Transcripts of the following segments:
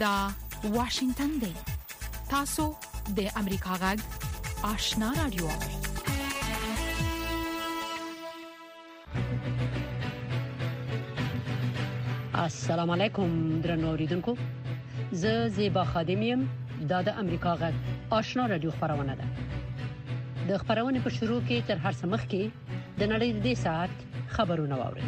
دا واشنگتن دی. تاسو د امریکا غږ آشنا رادیو. السلام علیکم درنو اوریدونکو. زه زیبا خادمیم. دا د امریکا غږ آشنا رادیو خبرونه ده. د خبرونې په شروع کې تر هر څه مخکې د نړۍ د دې ساعت خبرونه واورئ.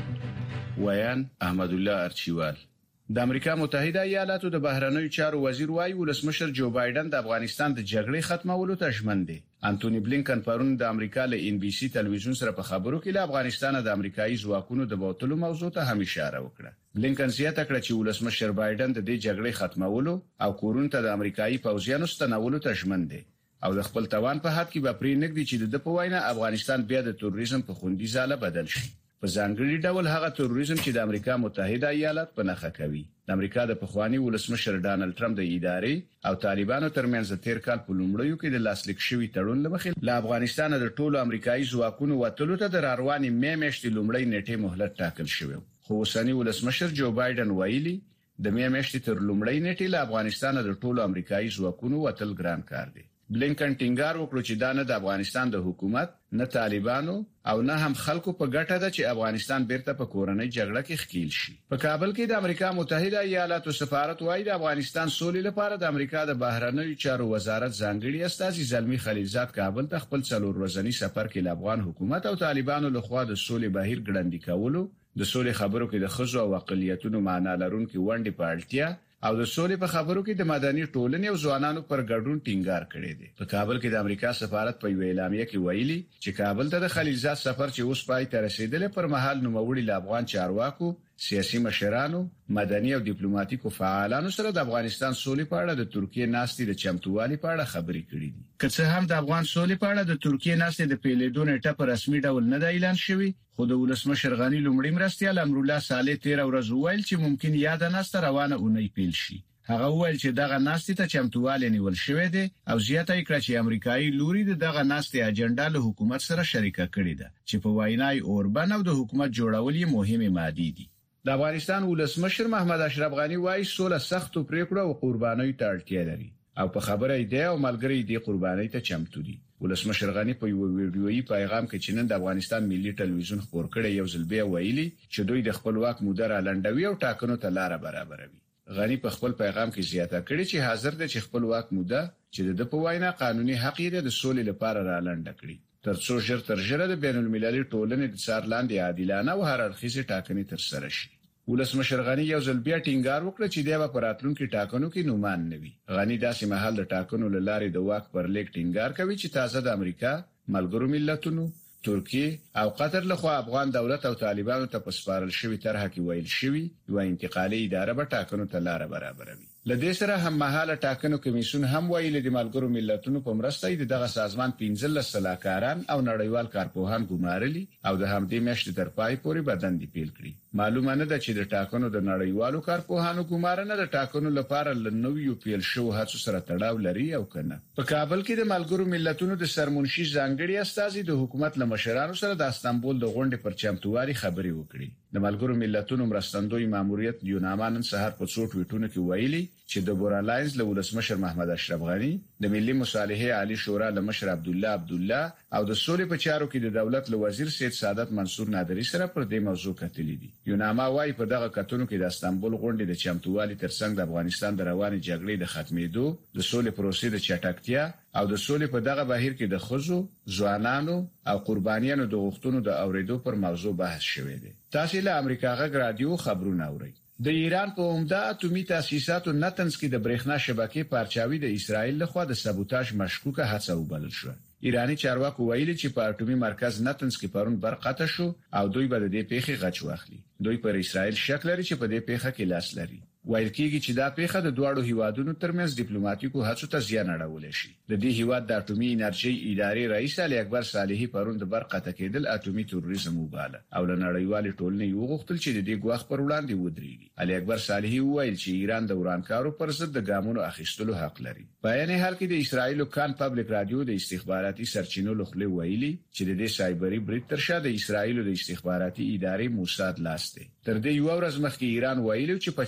ویان احمد الله ارچیوال. د امریکا متحده ایالاتو د بهرنیو چارو وزیر وايي ولسمشر جو بایدن د افغانستان د جګړې ختمولو ته ژمن دی. انټونی بلینکن پرون د امریکا له ان بي سي تلویزیون سره په خبرو کې له افغانستان د امریکایي ځواکونو د بوتلو موضوع ته هم اشاره وکړه. بلینکن زیاته کړه چې ولسمشر بایدن د دې جګړې ختمولو او کورونو ته د امریکایي پوځیانو ستنولو ته ژمن دی او د خپل توان په حد کې به پرې نګدي چې د په وینا افغانستان بیا د تروریزم په خوندي ځاله بدل شي. په ځانګړي ډول هغه تروریزم چې د امریکا متحده ایالات په نخښه کوي. د امریکا د پخوانی ولسمشر ډانلډ ټرمپ د ادارې او طالبانو ترمنځ د تیر کال په لومړیو کې د لاسلیک شوی تړون لمخې له افغانستان د ټولو امریکایي ځواکونو وټلو ته د رواني مې میاشتې لومړی نیټه مهلت ټاکل شوی. خو اوسنی ولسمشر جو بایدن ویلي د مې میاشتې تر لومړی نیټې له افغانستان د ټولو امریکایي ځواکونو وټل ګران کار دی. بلینکن ټینګار وکړ چې دا نه د افغانستان د حکومت نه طالبانو او نه هم خلکو په ګټه ده چې افغانستان بیرته په کورنۍ جګړه کې ښکیل شي. په کابل کې د امریکا متحده ایالاتو سفارت وايي د افغانستان سولې لپاره د امریکا د بهرنیو چارو وزارت ځانګړي استازي زلمی خلیلزاد کابل ته خپل 4 ورځنی سفر کې د افغان حکومت او طالبانو لخوا د سولې بهیر ګړندې کولو، د سولې خبرو کې د خزو او اقلیتونو معنا لرونکي ونډې په اړتیا او د سولې په خبرو کې د مدني ټولنې او ځوانانو پر ګډون ټینګار کړی دی. په کابل کې د امریکا سفارت په اعلامیه کې ویلي چې کابل ته د خلیلزاد سفر چې اوس پای ته رسیدل پر مهال نوموړي له افغان چارواکو، سیاسي مشرانو، مدني او ډیپلوماټیکو فعالانو سره د افغانستان سولې په اړه د ترکیه ناستې د چمتووالي په اړه خبرې کړې دي. که څه هم د افغان سولې په اړه د ترکیه ناستې د پیلېدو نیټه په رسمي ډول نه دی اعلان شوی، خو د ولسمشر غنی لومړی مرستیال امرالله صالح 13 ورځې ویل چې ممکن یاد ناسته روانه اونۍ پیل شي. هغه ویل چې دغه ناستې ته چمتووالی نیول شوی دی او زیاته کړه چې امریکایي لوري دغه ناستې اجنډا له حکومت سره شریکه کړې ده چې په وینای اوربن او د حکومت جوړول یې مهمه ماده دي. د افغانستان ولسمشر محمد اشرف غنی وايي سوله سختو پریکړو او قربانۍ ته اړتیا لري او په خبره دی او ملګری دی قربانۍ ته چمتو دي. ولسمشر غنی په یو ویډیويي پیغام کې چې نن د افغانستان ملي ټلویزیون خبر کړی یو ځل بیا ویلي چې دوی د خپل واک موده را لنډوي او ټاکنو ته لار برابروي. غنی په خپل پیغام کې زیاته کړی چې حاضر دی چې خپل واک موده چې د په وینا قانوني حق یې د سولې لپاره را لنډ کړي ترڅو ژر تر ژره د بین المللي ټولنې د څار لاندې عادلانه او هر اړخیزه ټاکنې تر سره شي. ولسمشر غنی یو ځل بیا ټینګار وکړ چې د راتلونکو ټاکنو کې نومان نوي. غنی داسې مهال د ټاکنو لارې د واک پر لیک ټینګار کوي چې تازه د امریکا، ملګرو ملتونو، ترکیه او قطر لخوا افغان دولت او طالبانو ته پسپارل شوی طرحه کې ویل شوی یو انتقالي اداره به ټاکنو ته لار برابروي. لدې سره هم مهاله ټاکنو کمیسیون هم ویل د ملګرو ملتونو په مرسته دغه سازمان 15 سلاکاران او نړیوال کارپوهان ګمارلي او د همدې میاشتې تر پای پورې بدن دی پیل کړی. معلومه نه ده چې د ټاکنو د نړیوالو کارپوهانو ګمارنه د ټاکنو لپاره لنویو پیل شو هڅو سره تړاو لري او کنه. په کابل کې د ملګرو ملتونو د سرمنشي ځانګړي استازي د حکومت له مشرانو سره د استانبول د غونډې پر چمتووالي خبرې وکړي. د ملګرو ملتونو مرستندوی ماموریت یوناما نن سهار په څو ټویټونو کې ویلي چې د بورالاینز له ولسمشر محمد اشرف غنی، د ملي مصالحه عالی شورا له مشر عبدالله او د سولې په چارو کې د دولت له وزیر سید سعادت منصور نادری سره پر دې موضوع کتلې دي. یوناما وايي په دغه کتونو کې د استانبول غونډې د چمتووالي ترڅنګ د افغانستان د رواني جګړې د ختمېدو، د سولې پروسې د چټکتیا او د سولې په دغه بهیر کې د خزو، ځوانانو او قربانیانو د غوښتنو د اوریدو پر موضوع بحث شوی دی. تاسو له امریکا غږ رادیو خبرونه اورئ. د ایران په عمده اټومي تاسیساتو نتنز کې د برېښنا شبکې پارچاوي د اسرایل لخوا د سابوتاژ مشکوکه هڅه وبلل شو. ایرانی چارواکو ویلي چې په اټومي مرکز نتنز کې پرون برق قطع شو او دوی به د دې پیښې غچ واخلي. دوی پر اسرایل شک لري چې په دې پیښه کې لاس لري. ویل کېږي چې دا پیښه د دوه هیوادونو ترمنځ ډیپلوماټیکو هڅو ته زیان اړولی شي. د دې هیواد د اټومي انرژي ادارې رئیس علي اکبر صالحي پرون د برق قطع کېدل اټومي تروریزم وباله او له نړیوال ټولنې وغوښتل چې د دې ګواښ پر وړاندې ودرېږي. علي اکبر صالحي وویل چې ایران د ورانکارو پر ضد د ګامونو اخیستلو حق لري. په عین حال کې د اسرایل کان پبلک رادیو د استخباراتي سرچینو لخوا ویلي چې د دې سایبری برید تر شا د اسرایل د استخباراتي ادارې موساد لاس دی. تر دې یو ورځ مخکې ایران ویلي چې په چټکۍ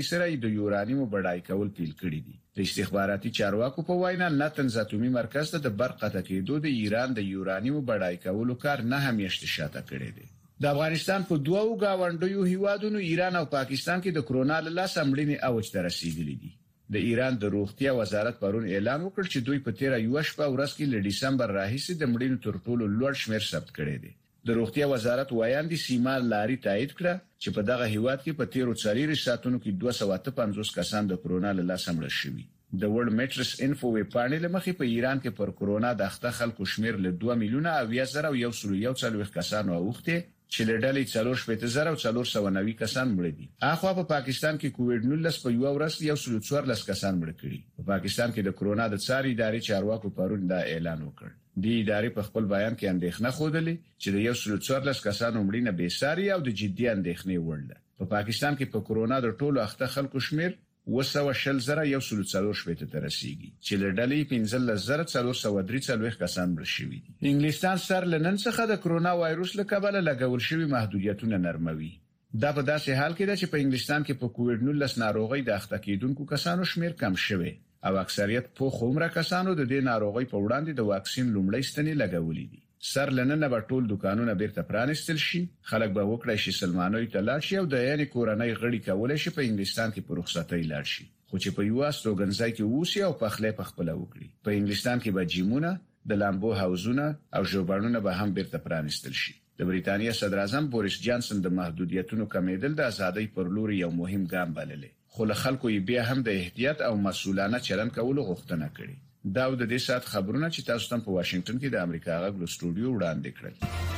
سره د یورانیم بډای کول پیل کړی دي. د استخباراتي چارواکو په وینا نتنز اتومي مرکز ته د برق قطع کېدو د ایران د یورانیم بډای کولو کار نه همیشته شاته کړی دی. د افغانستان په دوو گاونډیو هیوادونو ایران او پاکستان کې د کرونا له لاسه مړینې اوج ته رسیدلې دي. د ایران د روغتیا وزارت پرون اعلان وکړ چې دوی په 13 شپه ورځ کې له ډسمبر راهیسې د مړینو تر ټولو لوړ شمیر ثبت کړی دی. د روغتیا وزارت وایاندې سیما لاري تایید کړه چې په دغه هیواد کې په 13 ساعتونو کې 258 کسان د کرونا له لاسه مړ شوي. د ورلد میټرس انفو ویب پاڼې لمخې په ایران کې پر کرونا د اخته خلکو شمیر له 2,000,140 کسانو اوخته چې له ډلې 4,490 کسان مړ دي. اخوا په پاکستان کې کووډ-19 په یو ورځ 114 کسان مړ کړي. په پاکستان کې د کرونا د څاري ادارې چارواکو پرون دا اعلان وکړ. دی ادارې په خپل بیان کې اندېښنه خوده چې د 114 کسانو مړینه بې ساري او د جدي اندېښنې وړ ده. په پاکستان کې په کرونا د ټولو اخته خلکو شمیر 2,140 ته رسیدي چې له ډلې 15,443 کسان مړ شوي دي. انګلستان سر لنن څخه د کرونا وایروس له کبله لګول شوی محدودیتونه نرموي. دا په داسې حال کې ده چې په انګلستان کې په کووډ-19 ناروغي د اخته کېدونکو کسانو شمیر کم شوی او اکثریت په عمره کسانو د دې ناروغي په وړاندې د واکسین لومړی ستنې لګولې دي. سر لنن به ټول دکانونه بیرته پرانستل شي، خلک به وکړي چې سلمانوي ته لاړ شي او د یعنی کورنۍ غړي کولای شي په انګلستان کې په رخصتۍ لاړ شي، خو چې په یو استوګنځای کې ووسي او په خپل وکړي. په انګلستان کې به جیمونه، د لامبو هاوزونه او ژوبڼونه به هم بیرته پرانستل شي. د بریتانیا صدر اعظم بوریس جانسن د محدودیتونو کمیدل د ازادۍ پر لور یو مهم ګام بللی، خو له خلکو یې بیا هم د احتیاط او مسؤلانه چلند کولو غوښتنه کړې. دا د دې سات خبرونه چې تاسو ته په واشنگټن کې د امریکا غږ له سټوډیو وړاندې کړل.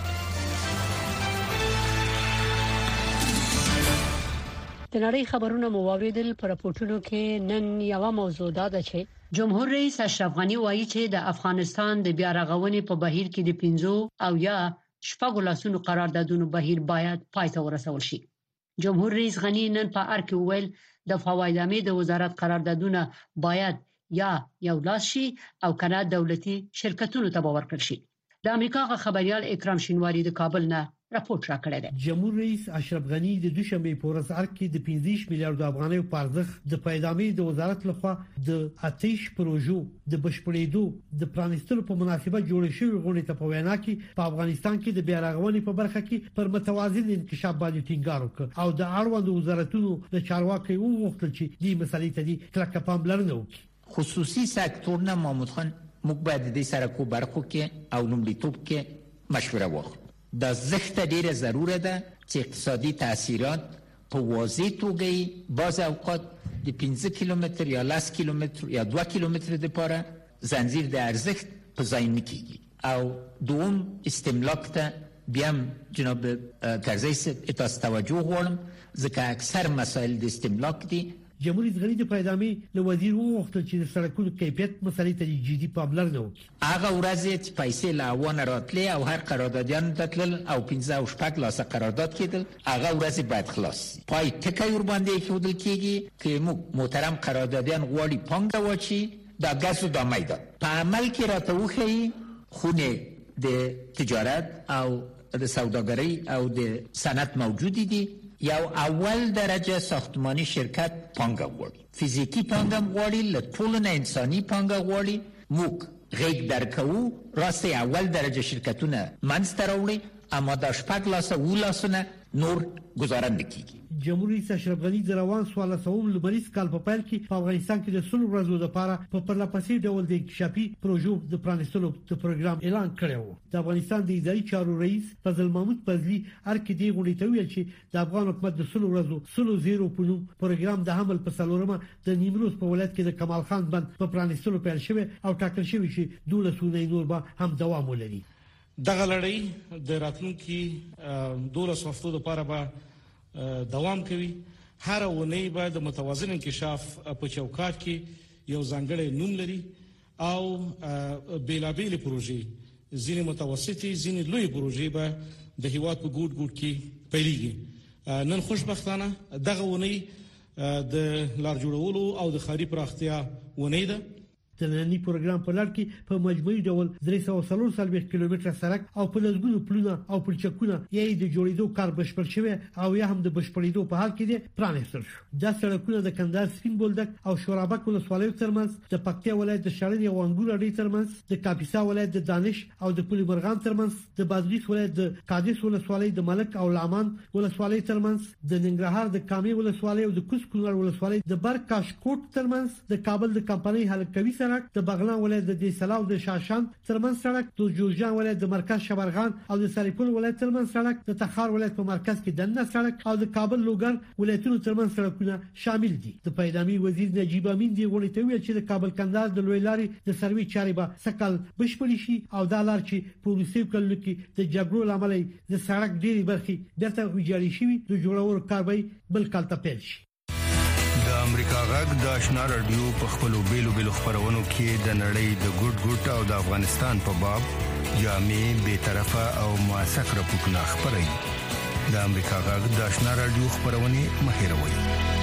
د نړۍ خبرونه مو واوریدل. پر راپورټونو کې نن یو موضوع ده چې جمهور رئیس اشرف غنی وایي چې د افغانستان د بیا رغونې په بهیر کې د 15 او یا شپږ لاسونو قراردادونو بهیر باید پای ته ورسول شي. جمهور رئیس غنی نن په ارګ ویل د فوایدامې د وزارت قراردادونه باید یا یو لاس شي او کنه دولتي شرکتونو ته باور کړي شي. د امریکا خبريال اکرام شینواری د کابل نه راپورټ راکړی دی. جمهور رئیس اشرف غنی د دوشنبه په ورځ ارګ کې د 15 میلیارډ افغانۍ په ارزښت د پیدامې د وزارت لخوا د آتش پروژو د بشپړېدو د پلانستلو په مناسبت جوړ شوی غونډه ته په وینا کې په افغانستان کې د بیا رغونې په برخه کې پر متوازن انکشاف باندې ټینګار وکړ او د اړوندو وزارتونو د چارواکي وغوښتل چې دې مسلې ته د کلکه پاملرنه وکړي. خصوصي سکتور نه محمود خان موږ باید د سره کو برخو کې او لومړیتوب کې مشوره وکړو. دا زخته ډیره ضروره ده چې اقتصادي تاثیرات په واضح توګه باز اوقات د 15 کیلومتر یا 10 کیلومتر یا 2 کیلومتر لپاره زنجیر د ارزښت په ځای نه کیږي. او دوم استملاک ته بیا جناب کرزی تاسو توجه غواړم ځکه اکثر مسائل د استملاک دي. جمهور رئیس غنی د پیدامې له وزیر وغوښتل چې د سړکونو کیفیت مسلې ته جدي پاملرنه وکړي. هغه ورځ چې پیسې له اوانه راتلې او هر قراردادیان تتل او 15 او شپږ لاسه قرارداد کېدل، هغه ورځ باید خلاص. پای ټکی ور باندې کېدل کېږي چې محترم قراردادیان غواړي پانګه واچي دا ګاز او د میدان په عمل کې راته وخی خونه د تجارت او د سوداګرۍ او د صنعت موجود دي. یو اول درجه ساختمانی شرکت پانګه غواړي، فیزیکی پانګه غواړي، له ټولو نه انساني پانګه غواړي. موږ غیږ درکو راسته اول درجه شرکتونه منځته راوړي، اما د شپږ لاسه و لاسونه نور گزاره نکېږي. جمهور رئیس اشرف غنی د روان 14 لمریز کال په پیل کې په افغانستان کې د 100 ورځو لپاره په پرلپسې ډول د انکشافي پروژو د پلانستلو د پروګرام اعلان کړی و. د افغانستان د اداري چارو رئیس فضل محمود فضلی ارکې دی غونډې ته ویل چې د افغان حکومت د 100 ورځو 100 په نوم پروګرام د حمل په څلورمه د نیمروز په ولایت کې د کمال خان بند په پلانستلو پیل شوی او ټاکل شوی چې 12 نور به هم دوام ولري. دغه لړۍ د راتلونکي 12 هفتو لپاره به دوام کوي. هر ونې به د متوازن انکشاف په چوکاټ کې یو ځانګړی نوم لري او بیلابېلې پروژې، ځینې متوسطې، ځینې لوی پروژې به د هیواد په ګوټ ګوټ کې پیلېږي. نن خوشبختانه دغه ونې د لار جوړولو او د ښاري پراختیا ونې ده. د نننی پروګرام په لړ کې په مجموعي ډول 340 کیلومتره سړک او په لږونو پلونه او پلچکونه یې د جوړېدو کار بشپړ شوی او یا هم د بشپړېدو په حال کې دي پرانیستل شو. دا سړکونه د کندهار سپین بولدک او شورابک ولسوالیو ترمنځ، د پکتیا ولایت د شړنې او انګور اډې ترمنځ، د کاپیسا ولایت د دانش او د پل مرغان ترمنځ، د بادغیس ولایت د قادس ولسوالۍ د ملک او لامان ولسوالۍ ترمنځ، د ننګرهار د کامي ولسوالۍ او د کوز کونړ ولسوالۍ د برکاشکوټ ترمنځ، د کابل د کمپنۍ حلقوي سړک، د بغلان ولایت د دیسلا او د شاشان ترمنځ سړک، د جوزجان ولایت د مرکز شبرغان او د سرپل ولایت ترمنځ سړک، د تخار ولایت په مرکز کې دنه سړک او د کابل لوګر ولایتونو ترمنځ سړکونه شامل دي. د پیدامي وزیر نجیب امین دی غوړي ته ویل چې د کابل کندهار د لوی لارې د سروي چارې به سکل بشپړ شي او دا لار چې په روسي کلو کې د جګړو لامل د سړک ډېری برخې درته ویجاړې شي د جوړولو کار به بل کال ته پیل شي. د امریکا غږ د آشنا رادیو په خپلو بیلو خبرونو کې د نړۍ د ګډ او د افغانستان په باب جامع به طرفه او موثق راپورټونه خبري. د امریکا غږ د آشنا رادیو خبرونه مهیروي.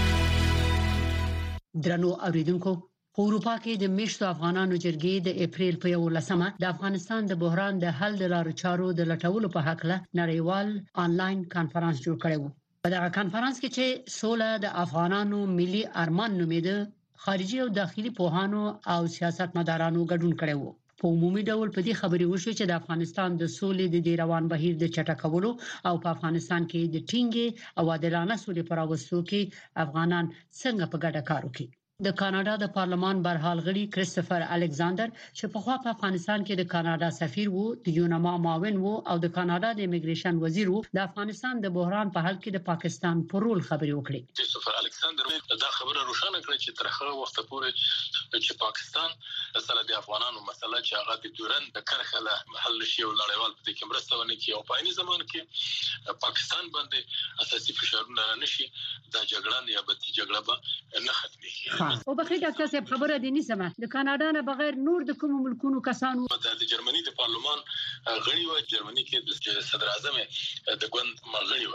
درنو اوریدونکو، په اروپا کې د میشتو افغانانو جرګې د اپریل په 11مه د افغانستان د بحران د حل لارو چارو د لټولو په حق له نړیوال آنلاین کانفرنس جوړ کړی و. په دغه کانفرنس کې چې سوله د افغانانو ملي ارمان نومیده، خارجي او داخلي پوهانو او سیاستمدارانو ګډون کړی و. په عمومي ډول په دې خبرې وشوه چې د افغانستان د سولې د روان بهیر د چټکولو او په افغانستان کې د ټینګې او عادلانه سولې پر راوستلو کې افغانان څنګه په ګډه کار وکړي. د کاناډا د پارلمان برحال غړي کریسټوفر الکساندر چې په خوا په افغانستان کې د کاناډا سفیر وو، د یوناما معاون وو او د کاناډا د امیګریشن وزیر وو، د افغانستان د بحران په حل کې د پاکستان پر رول خبرې وکړي. کریسټوفر الکساندر دا خبره روښانه کړه چې تر هغه وخت پورې چې پاکستان سره د افغانانو مسله چې هغه د دورن د کرخه له حل شي او نړیوال په دې کې مرسته ونه کوي او په عین زمان کې پاکستان باندې اساسي فشارونه نشي، دا جګړه یا بدی جګړه به نه ختمي. او بخیر ډاکټر صاحب خبره دي نسمه د کاناډا نه بغیر نور د کوم ملکونو کسانو د جرمني د پارلمان غړي و، جرمني کې د صدر اعظم د ګوند مغړي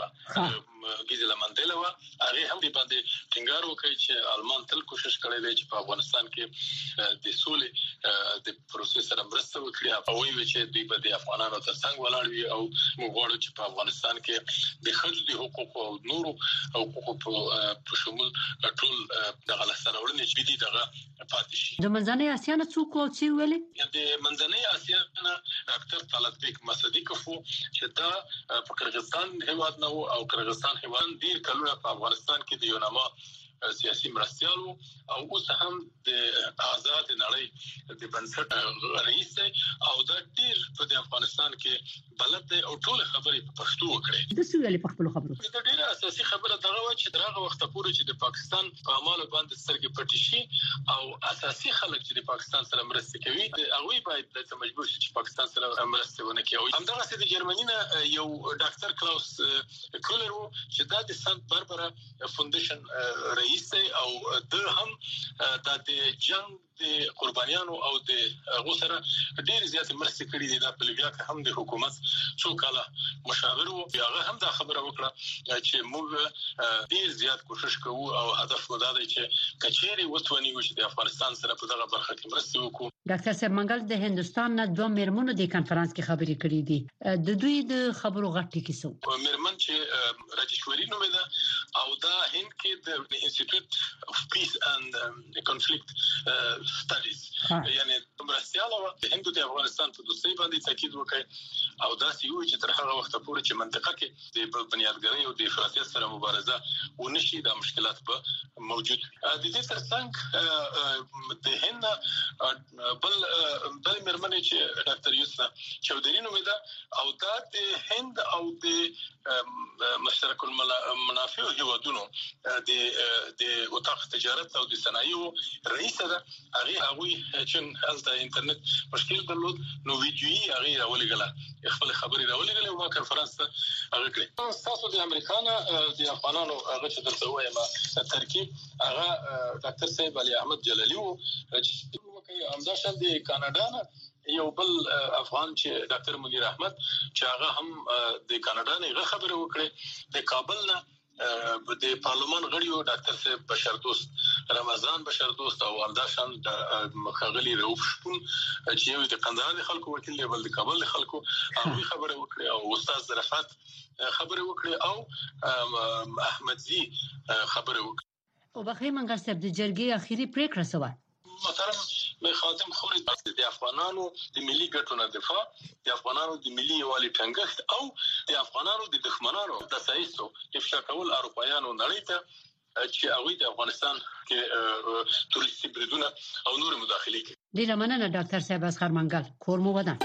و ګیزلا مانديلا و، هغه هم دی باندې ټینګار وکړي چې آلمان تل کوشش کړی دی چې په افغانستان کې د سولې د پروسس سره مرسته وکړي او وایي چې دوی به د افغانانو ترڅنګ ولاړ وي او موږ غواړو چې په افغانستان کې د ښځو د حقوقو او نورو حقوقو په شمول ټول د غلطه راوړنې چې دي دغه پاتې شي. د منځنۍ اسیا نه څوک او څه ویلي؟ د منځنۍ اسیا نه ډاکټر طلعت مصدیقov چې دا په قرغیزستان هیواد نه او قرغیزستان هیواد ډیر کلونه په افغانستان کې د یوناما سیاسي مرستيال او اوس هم د آزاد نړۍ د بنسټ رئیس او د ډیر په افغانستان کې بلد او ټول خبرې په پښتو وکړي. د سویل په خپل خبرو د ډیره اساسي خبره دغه و چې دغه وخت پورې چې د پاکستان په اعمالو باندې سترګې پټې شي او اساسي خلک چې د پاکستان سره مرسته کوي هغه باید د مجبور شي چې پاکستان سره مرسته ونه کوي. همدغه د جرمني نه یو ډاکټر کلاوس کولر و چې د سنت باربرا فاونډیشن رئیس او د هم د جنگ د قربانیانو او د غوسره ډیر زیات مرسته کړې دي. د بلویا کې هم د حکومت څو کاله مشاور وو، هغه هم دا خبره وکړه چې موږ ډیر زیات کوشش کوو او هدف مو دا دی چې کچېری وتونی و چې د افغانستان سره په دغه برخه کې مرسته وکړو. ډاکټر صاحب منګل د هندستان نه دوه میرمنو د کانفرنس کې خبرې کړې دي، د دوی د خبرو غټ کې څه میرمن چې راجیشوري نومې ده او دا هند کې د انسټیټیوټ اف پیس اند کنفلیکټ سټډیز یعنی مرستياله و د هند د افغانستان په دوستۍ باندې تاکید وکړي او دا سیو چې تر هغه وخت پورې چې منطقه کې د بنیادګرۍ او د افراطیت سره مبارزه ونشي د مشکلات په موجود د دې ترڅنګ د هند بل مرمنې چې ډاکټر یوسف چودري نومې ده او دا د هند او د مشترک المنافع هیوادونو د وطاق تجارت او د صنایعو رئیس ده. هغه چې هلته انټرنیټ مشکل درلود نو ویډیویي هغه راولېګله خپل خبري راولېګله او ما کانفرنس هغه کړی. تاسو د امریکانو د افغانانو هغه چې درته وایم ترکیب هغه ډاکټر صاحب علي احمد جلالي وو چې همداشان د کاناډا نه یو بل افغان چې ډاکټر منیر احمد چې هغه هم د کاناډا نه خبره وکړه. د کابل نه د پارلمان غړیو ډاکټر صاحب بشردوست رمضان بشر دوست او ارداشان د مخغلی روف شپون چې یو د قندهار خلکو وکیل دی بل د کابل خلکو او خبره وکړي او استاد ظرفات خبره وکړي او احمد زی خبره وکړي. او بخیر منګر صاحب د جرګې اخیری پریکړه سوه محترم خادم خوري د افغانانو د ملي ګټو نه دفاع، د افغانانو د ملي یوالي ټینګښت او د افغانانو د دښمنانو د سایسو افشا کول اروپایانو نړۍ ته چې هغه د افغانستان کې توريستي بریدونه او نور مداخلې کوي. ډیره مننه ډاکټر صاحب اسخر منګل کور مو ودان.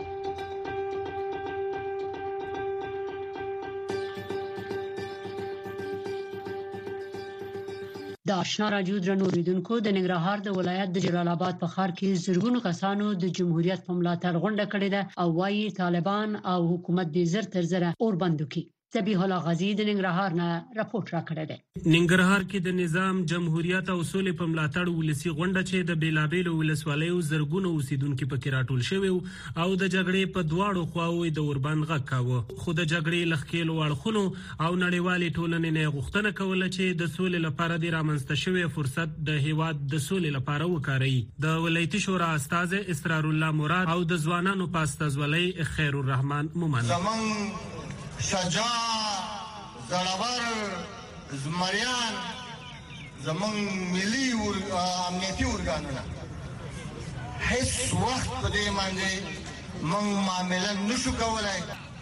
د آشنا راډیو درنو اوریدونکو د ننګرهار د ولایت د جلال آباد په ښار کې زرګونو کسانو د جمهوریت په ملاتړ غونډه کړې ده او وايي طالبان او حکومت دې زر تر زره اور بندو کړي. ذبیح الله غازی د ننګرهار نه راپورټ راکړی دی. ننګرهار کې د نظام جمهوریت او سولې په ملاتړ ولسی غونډه چې د بیلابېلو ولسوالیو زرګونو اوسیدونکو پکې راټول شوی او د جګړې په دواړو خواوو د اوربند غږ کاوه. خو د جګړې لخکېلو اړخونو او نړیوالې ټولنې نه غوښتنه کوله چې د سولې لپاره د رامنځته شوی فرصت د هیواد د سولې لپاره وکاري. د ولایتي شورا استاد اسرار الله مراد او د ځوانانو پاستازولۍ خیر الرحمن مومن شجاع زړور زمریان زمون ملي امنیتي ورګانونه هیڅ وخت په دې باندې موږ معاملې نشو کولای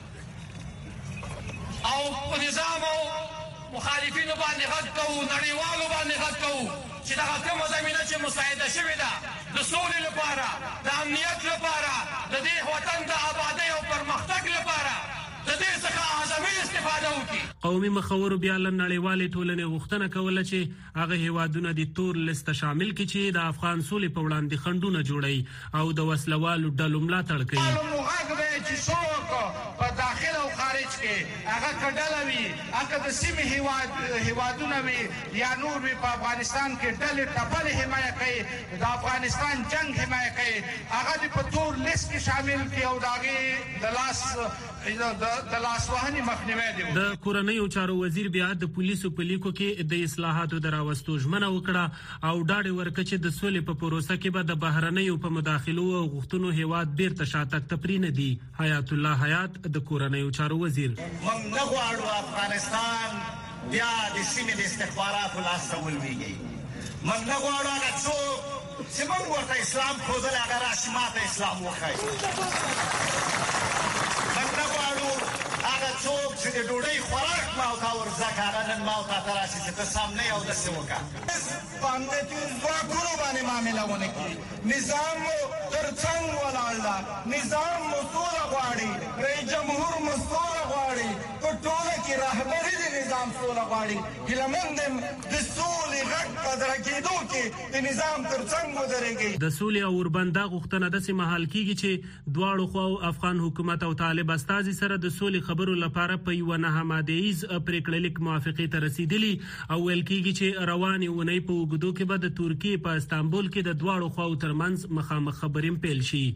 او په نظام او مخالفینو باندې غږ کوو، نړیوالو باندې غږ کوو چې دا کومه زمينه چې مساعده شوې ده د سولې لپاره، د امنیت لپاره، د دې وطن د آبادی او پرمختګ لپاره د دې څخه اعظمي استفاده وکړي. قومي مخور بیا له نړیوالې ټولنې غوښتنه کوله چې هغه هیوادونه د تور لیست شامل کړي چې د افغان سولې په وړاندې خنډونه جوړي او د وسلوالو ډلو ملاتړ کوي. چې څوک په داخل او خارج کې هغه کډل وي، هغه د سیمې هیوادونه وي یا نور وي، په افغانستان کې ډلې ټپلې حمایت کوي، د افغانستان جنگ حمایت کوي، هغه د په تور لیست کې شامل کړي او داغه د لاس وهنې مخنیوي دی. د کورنیو چارو وزیر بیا د پولیسو په لیکو کې د اصلاحاتو دراوستو ژمنه وکړه او ډاډ ورکړ چې د سولې په پروسه کې به د بهرنیو په مداخلو او غوښتنو هیواد بیرته شاتګ تپری نه دی. حیات الله حیات د کورنیو چارو وزیر: موږ نه غواړو افغانستان بیا د سیمې د استخباراتو لاس ته ولویږي. موږ نه غواړو هغه څوک چې موږ ورته اسلام ښودلی هغه راشي ماته اسلام وښایي. موږ نه غواړو هغه څوک چې د ډوډۍ خوراک ما او تا ورځکه هغه نن ما او تا ته راشي چې ته سم نه یې او داسې وکړه. په امنیتي ځواکونو باندې معامله ونه کړي. نظام مو تر څنګ ولاړ ده، نظام مو سوله غواړي، رئیس جمهور مو سوله غواړي، په ټوله کې رهبري د نظام سوله غواړي. هیلهمند یم د سولې غږ په درک کېدو کې د نظام تر څنګ ودرېږي. د سولې او اوربنده غوښتنه داسې مهال کېږي چې دواړو خواو افغان حکومت او طالب استازي سره د سولې خبرو لپاره په یوه نهه مادهیز پریکړه لیک موافقې ته رسیدلي او ویل کېږي چې روانې اونۍ په اوږدو کې به د ترکیې په استانبول کې د دواړو خواو ترمنځ مخامخ خبرې پیل شي.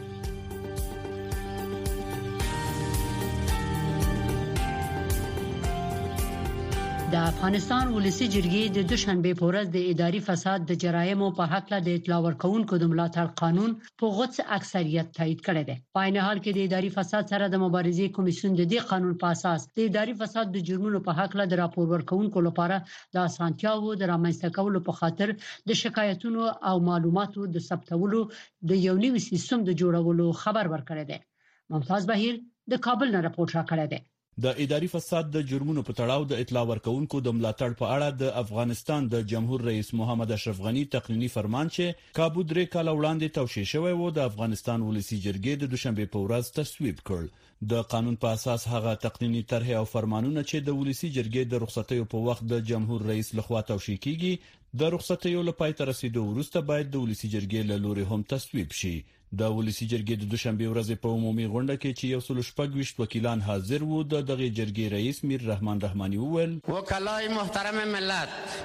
د افغانستان ولسی جرګې د دوشنبه په ورځ د اداري فساد د جرایمو په حق له د اطلاع ورکونکو د ملاتړ قانون په غوڅ اکثریت تایید کړی دی. په عین حال کې د اداري فساد سره د مبارزې کمیسیون د دې قانون په اساس د اداري فساد د جرمونو په حق له د راپور ورکونکو لپاره د اسانتیاو د رامنځته کولو په خاطر د شکایتونو او معلوماتو د ثبتولو د یو نوي سیستم د جوړولو خبر ورکړی دی. ممتاز بهیر د کابل نه راپورټ راکړی دی. د اداري فساد د جرمونو په تړاو د اطلاع ورکونکو د ملاتړ په اړه د افغانستان د جمهور رئیس محمد اشرف غنی تقنینی فرمان چې کابو درې کال وړاندې توشیح شوی و د افغانستان ولسی جرګې د دوشنبه په ورځ تصویب کړ. د قانون په اساس هغه تقنینی طرح او فرمانونه چې د ولسی جرګې د رخصتیو په وخت د جمهور رئیس لخوا توشیح کیږي د رخصتیو لپاره تر رسیدو وروسته باید د ولسی جرګې له لوري هم تصویب شي. د ولسی جرګې د دوشنبه ورځ په عمومي غونډه کې چې 126 وکیلان حاضر وو د دغه جرګې رئیس میر رحمان رحماني وویل: وکلای محترم ملت،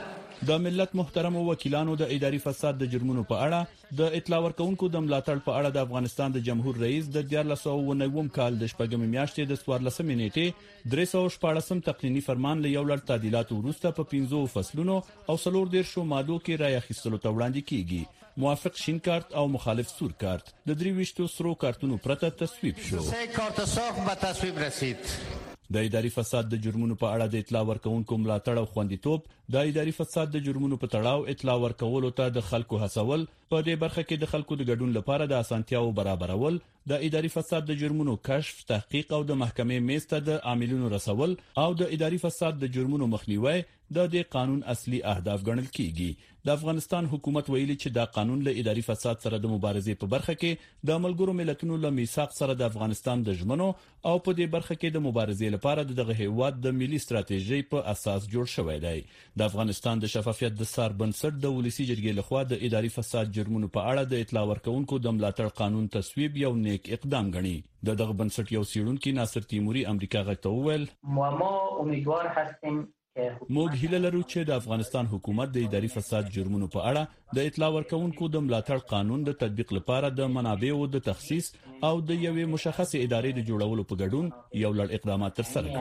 د ملت محترم وکیلانو د اداري فساد د جرمونو په اړه د اطلاع ورکونکو د ملاتړ په اړه د افغانستان د جمهور رئیس د 1409 کال د شپږم میاشتې د 14 نیټې 314 تقنینی فرمان له یو لړ تعدیلات وروسته په 15 فصلونو او 14 مادو کې رای اخیستلو ته وړاندې کیږي. موافق شین کارت او مخالف سور کارت د 23 سرو کارتونو پرته تصویب شو. 3 کارت سرخ به تصویب رسید. د اداري فساد د جرمونو په اړه د اطلاع ورکونکو ملاتړ او خوندیتوب د اداري فساد د جرمونو په تړاو اطلاع ورکولو ته د خلکو هڅول په دې برخه کې د خلکو د ګډون لپاره د اسانتیاو برابرول د اداري فساد د جرمونو کشف تحقیق او د محکمې میسته د عاملونو رسول او د اداري فساد د جرمونو مخنیوي د دې قانون اصلي اهداف ګڼل کیږي. د افغانستان حکومت ویلي چې دا قانون له اداري فساد سره د مبارزې په برخه کې د ملګرو ملتونو له میثاق سره د افغانستان د ژمنو او په دې برخه کې د مبارزې لپاره دغه هیواد د ملي ستراتیژي په اساس جوړ شوی دی. د افغانستان د شفافیت د سار بنسټ د ولسی جرګې لخوا د اداري فساد جرمونو په اړه د اطلاع ورکونکو د ملاتړ قانون تصویب یو نیک اقدام ګڼي. دغه بنسټ یو سیړونکو ناصر تیموري امریکا غږ ته وویل ما امیدوار هستیم موږ هیله لرو چې د افغانستان حکومت د اداري فساد جرمونو په اړه د اطلاع ورکونکو د ملاتړ قانون د تطبیق لپاره د منابعو د تخصیص او د یوې مشخصه ادارې د جوړولو په ګډون یو لړ اقدامات ترسره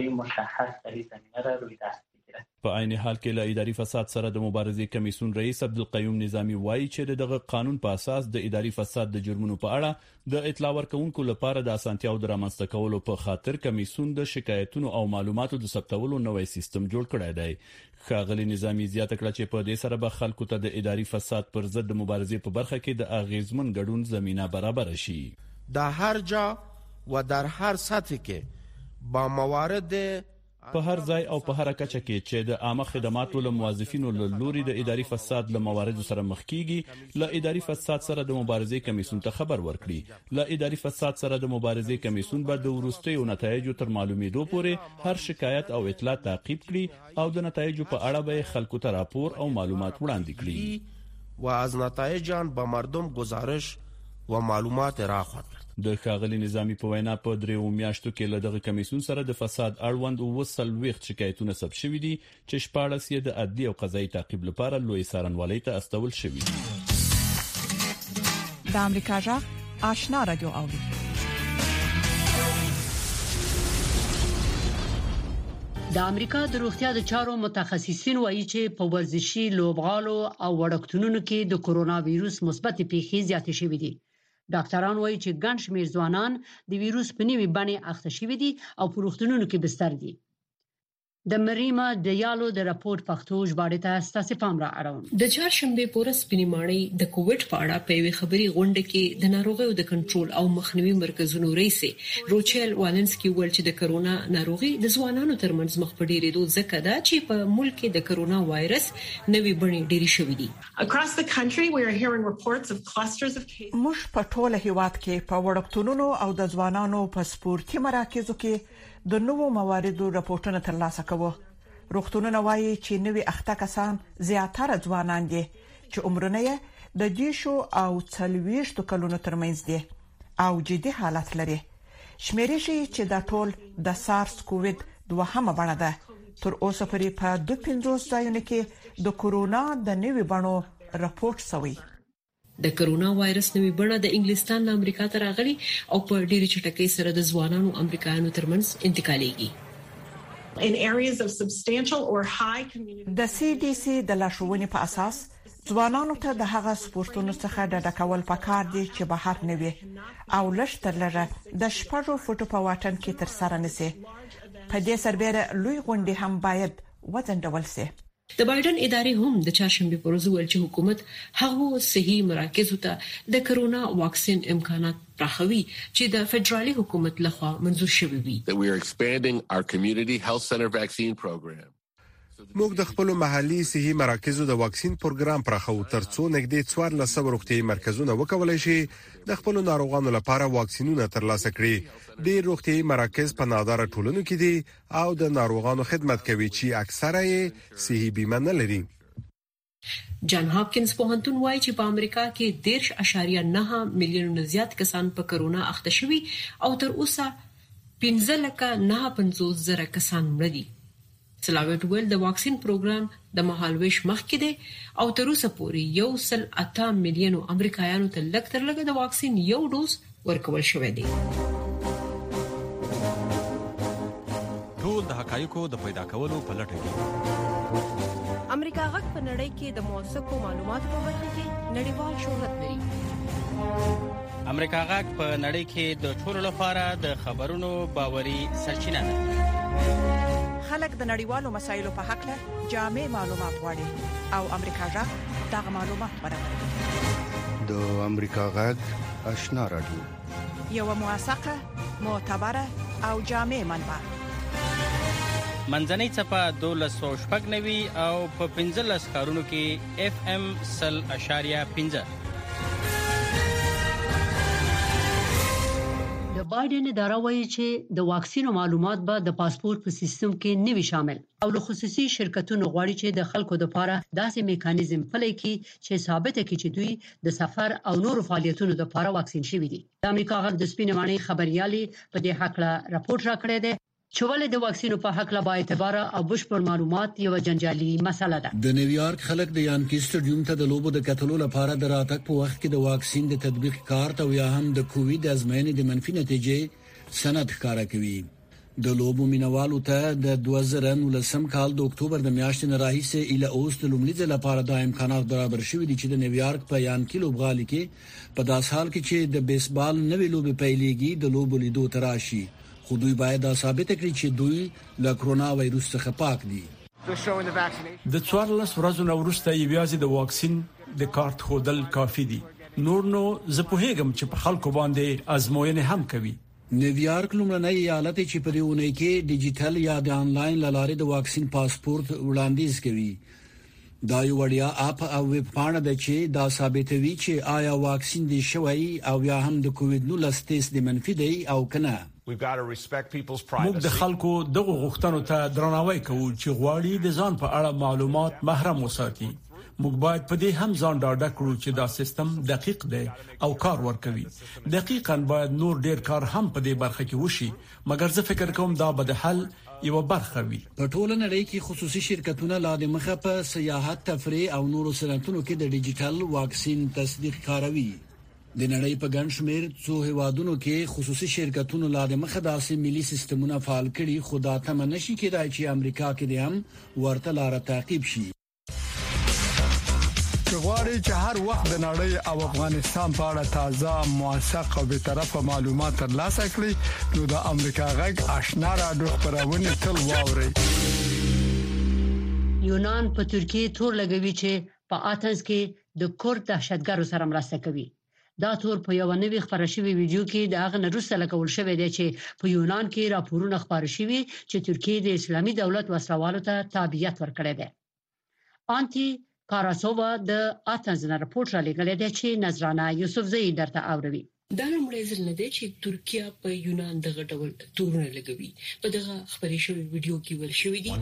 کړي. په عین حال کې له اداري فساد سره د مبارزې کمیسیون رئیس عبدالقیوم نظامی وایي چې دغه قانون په اساس د اداري فساد د جرمونو په اړه د اطلاع ورکونکو لپاره د اسانتیاو د رامنځته کولو په خاطر کمیسیون د شکایتونو او معلوماتو د ثبتولو نوې سیستم جوړ کړی دی. ښاغلي نظامی زیاته کړه چې په دې سره به خلکو ته د اداري فساد پر ضد د مبارزې په برخه کې د اغیزمن ګډون زمينه برابر شي. در هر جا و در هر سطح کې با موارد په هر ځای او په هر کچه کې چې د عامه خدماتو له موظفینو له لوري د اداري فساد له مواردو سره مخ کیږي له اداري فساد سره د مبارزې کمیسیون ته خبر ورکړي. له اداري فساد سره د مبارزې کمیسیون به د وروستیو نتایجو تر معلومېدو پورې هر شکایت او اطلاع تعقیب کړي او د نتایجو په اړه به خلکو ته راپور او معلومات وړاندې کړي و از نتایج آن به مردم گزارش و معلومات راخورد. د ښاغلي نظامی په وینا په 3 میاشتو کې له دغه کمیسیون سره د فساد اړوند 240 شکایتونه ثبت شوي دي چې 14 یې د عدلي او قضایي تعقیب لپاره لوی څارنوالۍ ته استول شوي دي. د امریکا غږ آشنا رادیو اوري. د امریکا د روغتیا د چارو متخصصین وایي چې په ورزشي لوبغالو او وړکتونونو کې د کورونا وایروس مثبت پیښې زیاتې شوې دي. ډاکټران وایي چې ګڼ شمېر ځوانان د وایروس په نوې بڼه اخته شوي دي او په روغتونونو کې بستر دي. د مریما د یالو د راپور پښتو ژباړې ته ستاسو پام را اړوم. د چهارشنبه پورس پنیماړی د کووډ په اړه په وی خبري غونډه کې د ناروغیو د کنټرول او مخنیوي مرکزونو رئیس روچل والنسکي ویل چې د کرونا ناروغي د ځوانانو ترمنځ مخ په ډیرېدو ځکه دا چې په ملک کې د کرونا وایرس نوې بڼې ډېری شوې دي. موږ په ټوله هیواد کې په وړکتونونو او د ځوانانو په سپورتي مراکزو کې د نوو مواردو راپورټونه ترلاسه کوو. روغتونونه وایي چې نوې اخته کسان زیاتره ځوانان دي چې عمرونه یې د 10 او 40 کلونو ترمنځ دي او جدي حالت لري. شمیرې شي چې دا ټول د سارس کووید دوهمه بڼه ده. تر اوسه پورې په 250 ځایونو کې د کورونا د نوې بڼو راپورټ شوی. د کرونا وایرس نوې بڼه د انګلستان له امریکا ته راغلي او په ډېری چټکۍ سره د ځوانانو امریکایانو ترمنځ انتقالېږي. د CDC د لارښوونې په اساس ځوانانو ته د هغه سپورتونو څخه ډډه کول پکار دي چې بهر نه وي او لږ تر لږه د 6 فوټو په واټن کې تر سره نشي. په دې سربېره لوی غونډې هم باید وځنډول شي. د بایدن ادارې هم د چهارشنبه پر ورځ ویل چې حکومت هغه صحي مراکزو ته د کرونا واکسین امکانات پراخوي چې د فدرالي حکومت لخوا منظور شوی وي. موږ د خپل محلي صحي مراکزو د واکسین پروګرام پراخو ترڅو نږدې 1400 روغتيایي مرکزونه وکولای شي د خپل ناروغانو لپاره واکسینونه ترلاسه کړي. ډېر روغتيایي مراکز په ناداره ټولنو کې دي او د ناروغانو خدمت کوي چې اکثره یې صحي بیمه نه لري. جان هاپکینز پوهنتون وایي چې په امریکا کې 10.9 میلیون زیات کسان په کرونا اخته شوي او تر اوسه 15,950,000 کسان مړ دي. سلاوټ ویل د واکسین پروګرام د مهالويش مخکې دی او تر اوسه پورې 1.8 ملیون امریکایانو ته لږ تر لږه د واکسین یو ډوز ورکول شوی دی. ټول د حقایقو د پیدا کولو په لټه کې امریکا غږ په نړۍ کې د موثقو معلوماتو په برخه کې نړیوال شهرت لري. امریکا غږ په نړۍ کې د ټولو لپاره د خبرونو باوري سرچینه ده. خلک د نړیوالو مسایلو په حق له جامع معلومات غواړي او امریکا غږ دغه معلومات برابروي. د امریکا غږ آشنا رادیو یو موثقه، معتبره او جامع منبع. منځنۍ چپه 1290 او په 15 کارونو کې FM 0.5. د بایدن اداره وایي چې د واکسینو معلومات به د پاسپورت په سیستم کې نوي شامل او له خصوصي شرکتونو غواړي چې د خلکو لپاره داسې میکانیزم پلي کړي چې ثابت کړي چې دوی د سفر او نورو فعالیتونو لپاره واکسین شوي دي. د امریکا غږ د سپینمانۍ خبريالي په دې حق لا راپورټ راکړی دی چې ولې د واکسینو په حق لا با اعتبار او بشپړ معلومات یو جنجالي مسله ده. د نیویارک خلک د یانکی سټډیوم ته د لوبو د کتلو لپاره د راتګ په وخت کې د واکسین د تطبیق کارت او یا هم د کووید ازموینې د منفي نتیجې سند ښکارا کوي. د لوبو مینوالو ته د 2019 کال د اکتوبر د میاشتې نه راهیسې اله اوس د لومړي ځل لپاره د امکانات برابر شوي دي چې د نیویارک په یانکی لوبغالي کې په داس حال کې چې د بیسبال نوې لوبې پیلېږي د لوبو لیدو تراشي. خو دوی باید دا ثابت کړي چې دوی له کرونا وایروس څخه پاک دي. د 14 ورځې وروسته یوازې د واکسین د کارت خودل کافي دي. نور نو زه په هیګم چې په خلکو باندې ازموینه هم کوي. نیویارک لومړنی ایالت چې په دې اونۍ کې ډیجیټل یا د انلاین لارې د واکسین پاسپورت وړاندیز کوي. دا یو وړیا اپ او ویب پاڼه ده چې دا ثابتوي چې آیا واکسین دی شوی او یا هم د کووید 19 تست دی منفي دی او کنه. موږ د خلکو دغه غوښتنو ته درناوی کوو چې غواړي د ځان په اړه معلومات محرم وساتي. موږ باید په دې هم ځان ډاډه کړو چې دا سیستم دقیق دی او کار ورکوي. دقیقاً باید نور ډیر کار هم په دې برخه کې وشي، مګر زه فکر کوم دا به د حل یو برخه وي. په ټوله نړۍ کې خصوصي شرکتونه لا د مخه په سیاحت، تفریح او نورو صنعتونو کې د ډیجیټل واکسین تصدیق کاروي. د نړۍ په ګڼ شمېر څو هیوادونو کې خصوصي شرکتونو لا د مخه داسې ملي سیستمونه فعال کړي، خو دا تم نشي کېدای چې امریکا کې د هم ورته لار تعقیب شي. غواړي چې هر وخت د نړۍ او افغانستان په اړه تازه، موثق او به طرفه معلومات ترلاسه کړي، نو د امریکا غږ آشنا رادیو خبرونه تل واوري. یونان په ترکیه تور لګوي چې په آتنز کې د کورد دهشتګرو سره مرسته کوي. دا تور په یو نوې خبره شوی ویډیو کې د هغه نروسته لکول شوی دی چې په یونان کې راپورونه خبر شوي چې ترکیه د اسلامي دولت وسلوالو ته تابعیت ورکړي ده. آنټي کاراسووا د آتنز نه راپورټ را لګلې ده چې نظرانه یوسفزئی درته اوروي. دا لومړی ځل نه دی چې ترکیه په یونان دغه ډول تورونه لګوي. په دغه خبري شوی ویډیو کې ویل شوی دی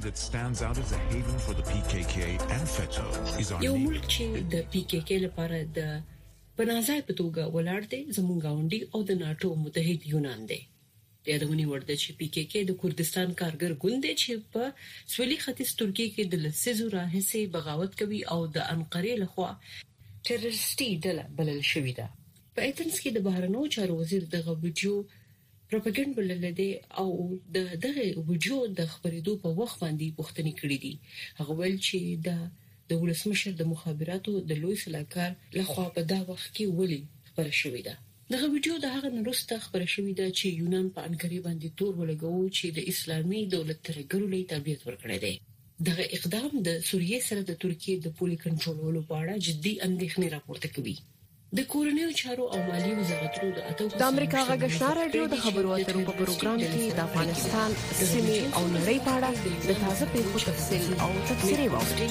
یو ملک چې د PKK لپاره د پناهځای په توګه ولاړ دی زموږ غونډي او د ناتو متحد یونان دی. یادونه ورده چې PKK د کردستان کارګر ګوند دی چې په سویلي ختیځ ترکیه کې د لسیزو راهیسې بغاوت کوي او د انقرې لخوا ټیرریسټي ډله بلل شوې ده. په ایتنز کې د بهرنیو چارو وزیر دغه ویډیو پروپاګاندا بلل دی او دغه ویډیو د خبرېدو په وخت باندې پوښتنه کړې دي. هغه ویل چې د ولسمشر د مخابراتو د لوی سلاکار لخوا په دا وخت کې ولي خبره شوې ده. دغه ویډیو د هغه نورسته خبره شوې ده چې یونان په انقرې باندې تور ولګاو چې د اسلامي دولت ترګرو لې تابعیت ورکړي دي. دغه اقدام د سوریې سره د ترکیه د پولي کنټرولولو په اړه جدي اندېښنې راپورته کوي. د کورنیو چارو او مالی وزارتونو د امریکا غږ آشنا رادیو د خبرو اترو په پروګرام کې د افغانستان سیمې او نړۍ په اړه د تازه پیښو تفصیل او تفسیري واوري.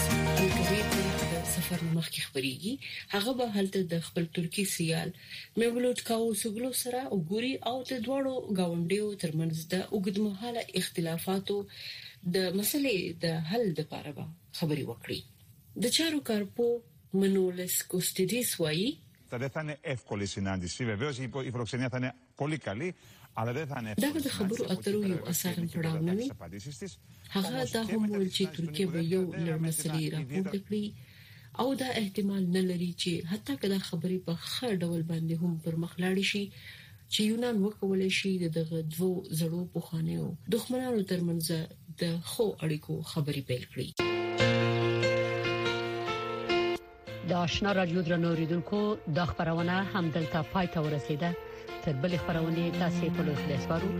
سفر مخکې خبريږي هغه به هلته د خپل ترکی سیال میولوت کاوسوګلو سره وګوري او د دوړو گاونډیو ترمنځ د اوږدمهاله اختلافاتو د مسلې د حل لپاره خبري وکړي. د چارو کارپو Μανούλες Κωστίδης, Θα δεν θα είναι εύκολη συνάντηση. Βεβαίως η φιλοξενία θα είναι πολύ καλή, دا د خبرو اترو یو اساسن پړاو نه وي. هغه دا هم ویل چې ترکیه به یو لړ مسلې راپورته کړي او دا احتمال نه لري چې حتی کله خبرې په ښه ډول باندې هم پر مخ لاړ شي چې یونان وکولای شي دغه دوه زړو پوخانیو دښمنانو ترمنځ د خو اړیکو خبرې پیل کړي. د آشنا رادیو درنوریدونکو د خبرونه هم دلته پای ته ورسیده. تر بل خبرونه تاسو په لوخ داسوارو